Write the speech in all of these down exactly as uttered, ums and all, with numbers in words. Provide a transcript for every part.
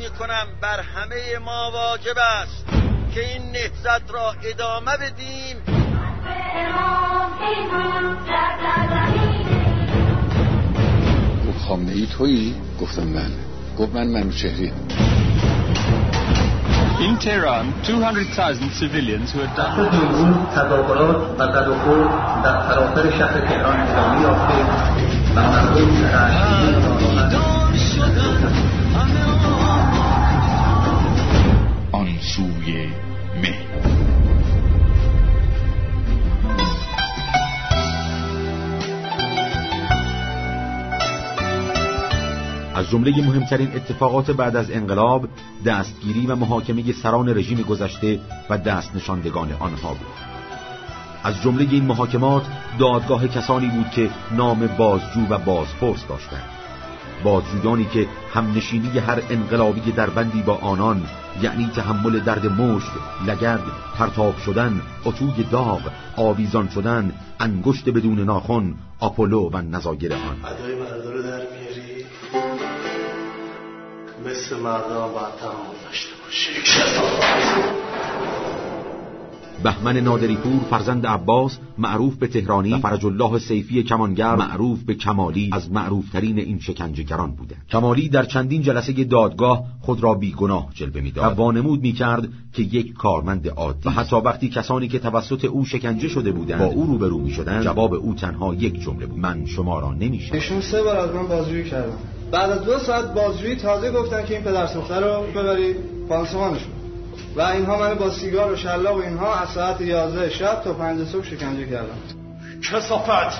میکنم بر همه ما واجب است که این نهضت را ادامه بدیم. گفت خامنه ای تویی؟ گفتم من. گفت من منوچهری. In Tehran, two hundred thousand civilians who had done تظاهرات و تداخل در سراسر شهر تهران ادامه یافته و مردم آن سوی مه. از جمله مهمترین اتفاقات بعد از انقلاب دستگیری و محاکمه سران رژیم گذشته و دست نشاندگان آنها بود. از جمله این محاکمات دادگاه کسانی بود که نام بازجو و بازپرس داشتند. بازجویانی که همنشینی هر انقلابی در بندی با آنان، یعنی تحمل درد مشت، لگد، پرتاب شدن، اتوی داغ، آویزان شدن، انگشت بدون ناخن، آپولو و نظایر آن. ادای مردارو در میاری مثل مردان باید تحمل داشته باشی. بهمن نادریپور فرزند عباس معروف به تهرانی، فرج الله سیفی کمانگر معروف به کمالی از معروفترین این شکنجهگران بودند. کمالی در چندین جلسه دادگاه خود را بیگناه جلوه می‌داد و وانمود می‌کرد که یک کارمند عادی و حتی وقتی کسانی که توسط او شکنجه شده بودند با او روبرو می‌شدند، جواب او تنها یک جمله بود: من شما را نمی‌شناسم. ایشون سه بار از من بازجویی کردن. بعد از دو ساعت بازجویی تازه گفتن که این پدرسوخته رو ببرید پانسمانشون. و اینها من با سیگار و شلاق و اینها از ساعت یازده شب تا پنج صبح شکنجه کردم. کثافت.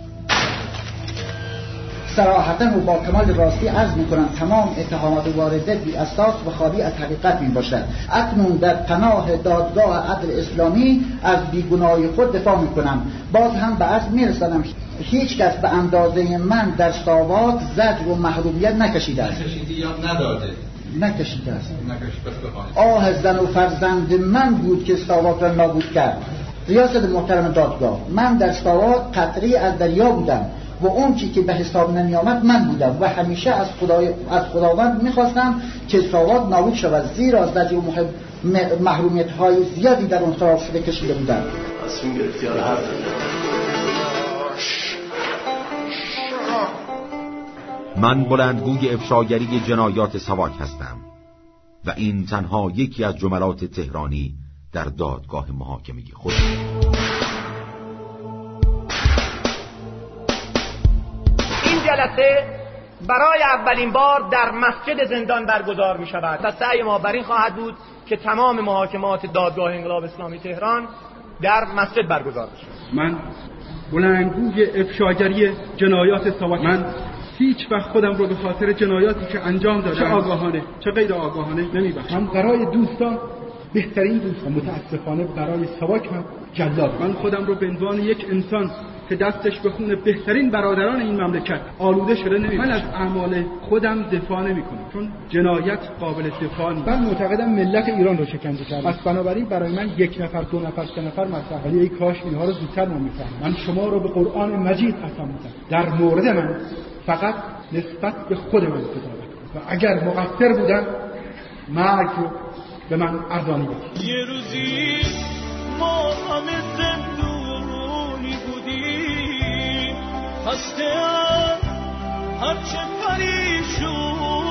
صراحتاً و با کمال راستی عرض می‌کنم تمام اتهامات وارده بی اساس و خالی از حقیقت میباشد. اکنون در پناه دادگاه عدل اسلامی از بیگناهی خود دفاع می‌کنم. باز هم به عرض می‌رسانم هیچ کس به اندازه من در ساواک زجر و محرومیت نکشیده است. نکشیدی یا نداده؟ نکشیده است. نکشیده. آه زن و فرزند من بود که ساواک را نابود کرد. ریاست محترم دادگاه، من در ساواک قطری از دریا بودم و اون چی که به حساب نمی آمد من بودم و همیشه از خدای از خداوند می‌خواستم که ساواک نابود شود، زیرا زجر و محرومیت‌های زیادی در اون خراب شده کشیده بودم. تصمیم گرفتی حالا حرف من بلندگوی افشاگری جنایات ساواک هستم و این تنها یکی از جملات تهرانی در دادگاه محاکمه خود. این جلسه برای اولین بار در مسجد زندان برگزار می شود و سعی ما بر این خواهد بود که تمام محاکمات دادگاه انقلاب اسلامی تهران در مسجد برگزار بشه. من بلندگوی افشاگری جنایات ساواک، من هیچ وقت خودم رو به خاطر جنایاتی که انجام دادم، چه آگاهانه چه غیر آگاهانه، نمیبخشم. من برای دوستان بهترین دوستان، متاسفانه برای ساواک هم جلاد. من خودم رو به عنوان یک انسان که دستش به خون بهترین برادران این مملکت آلوده شده نمیبخشم. من از اعمال خودم دفاع نمیکنم چون جنایت قابل دفاع نیست. من معتقدم ملت ایران رو شکنجه کردن، پس بنابراین برای من یک نفر دو نفر سه نفر مسئله، ولی ای کاش اینها رو زودتر من میفهمم. من شما رو به قرآن مجید قسم میدم در مورد من فقط نسبت به خود من قضاوت و اگر مقصر بودم مرگ رو به من ارزانی بکن. یه روزی ما همه زندونی بودیم، خسته هم هرچه پریشون